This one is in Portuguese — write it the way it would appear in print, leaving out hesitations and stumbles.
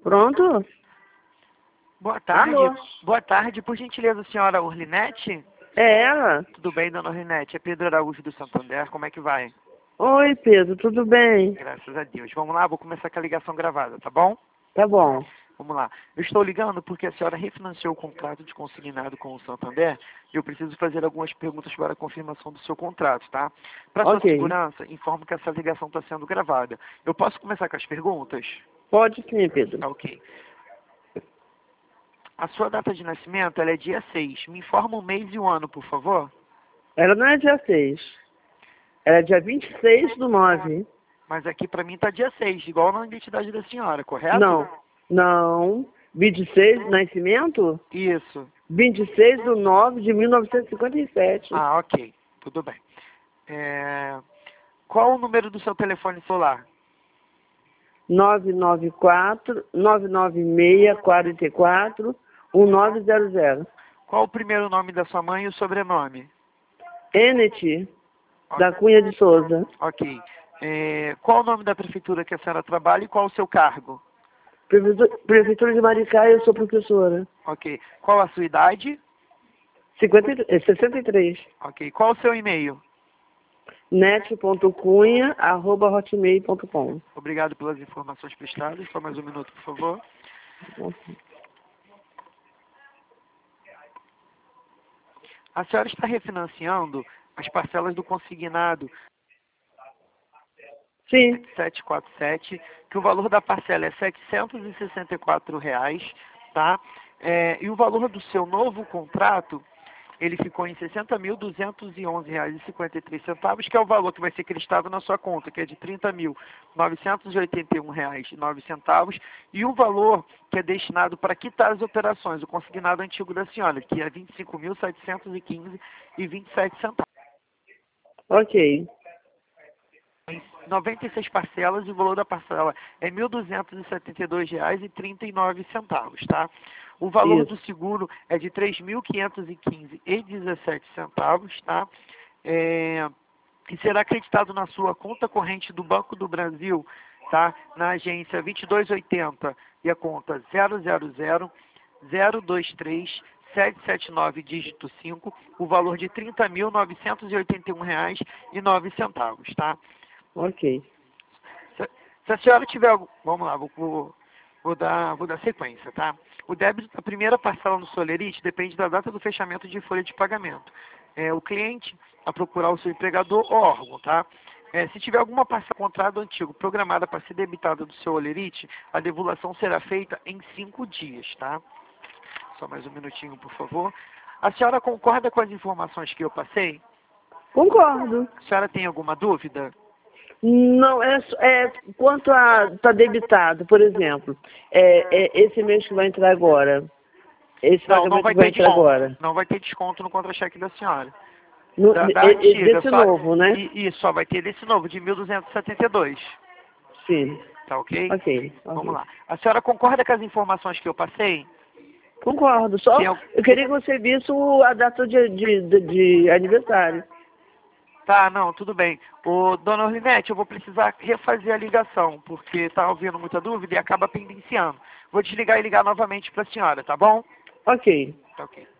Pronto? Boa tarde. Alô? Boa tarde, por gentileza, senhora Urlinete? É ela? Tudo bem, dona Urlinete? É Pedro Araújo do Santander, como é que vai? Oi, Pedro, tudo bem? Graças a Deus. Vamos lá, vou começar com a ligação gravada, tá bom? Tá bom. Vamos lá. Eu estou ligando porque a senhora refinanciou o contrato de consignado com o Santander e eu preciso fazer algumas perguntas para a confirmação do seu contrato, tá? Para sua Ok. segurança, informo que essa ligação está sendo gravada. Eu posso começar com as perguntas? Pode sim, Pedro. Tá, ok. A sua data de nascimento, ela é dia 6. Me informa o mês e o ano, por favor. Ela não é dia 6. Ela é dia 26/9. Mas aqui para mim tá dia 6, igual na identidade da senhora, correto? Não. Não. 26, nascimento? Isso. 26/9/1957. Ah, ok. Tudo bem. Qual o número do seu telefone celular? 994-996-44-1900. Qual o primeiro nome da sua mãe e o sobrenome? Enet, da Cunha de Souza. Ok. Qual o nome da prefeitura que a senhora trabalha e qual o seu cargo? Prefeitura de Maricá, eu sou professora. Ok. Qual a sua idade? 63. Ok. Qual o seu e-mail? net.cunha@hotmail.com. Obrigado pelas informações prestadas. Só mais um minuto, por favor. A senhora está refinanciando as parcelas do consignado Sim. 747, que o valor da parcela é R$ 764, tá? E o valor do seu novo contrato, ele ficou em R$ 60.211,53, que é o valor que vai ser creditado na sua conta, que é de R$ 30.981,09, e o valor que é destinado para quitar as operações, o consignado antigo da senhora, que é R$ 25.715,27. Ok. Em 96 parcelas e o valor da parcela é R$ 1.272,39, tá? O valor Isso. do seguro é de R$ 3.515,17, tá? Que será acreditado na sua conta corrente do Banco do Brasil, tá? Na agência 2280 e a conta 000-023-779, dígito 5, o valor de R$ 30.981,09, tá? Ok. Se a senhora tiver algum... Vamos lá, vou dar sequência, tá? O débito da primeira parcela no Solerite depende da data do fechamento de folha de pagamento. O cliente a procurar o seu empregador ou órgão, tá? Se tiver alguma parcela do contrato antigo programada para ser debitada do seu Solerite, a devolução será feita em 5 dias, tá? Só mais um minutinho, por favor. A senhora concorda com as informações que eu passei? Concordo. A senhora tem alguma dúvida? Não, quanto a tá debitado, por exemplo, esse mês que vai entrar agora, esse Não pagamento vai que vai ter entrar desconto. agora, Não vai ter desconto no contra-cheque da senhora. Da antiga, desse só, novo, né? e só vai ter desse novo, de 1.272. Sim. Tá ok? Ok. Vamos lá. A senhora concorda com as informações que eu passei? Concordo. Só Tem eu queria que você visse a data de aniversário. Tá, não, tudo bem. Dona Orlinete, eu vou precisar refazer a ligação, porque tá havendo muita dúvida e acaba pendenciando. Vou desligar e ligar novamente para a senhora, tá bom? Ok. Tá ok.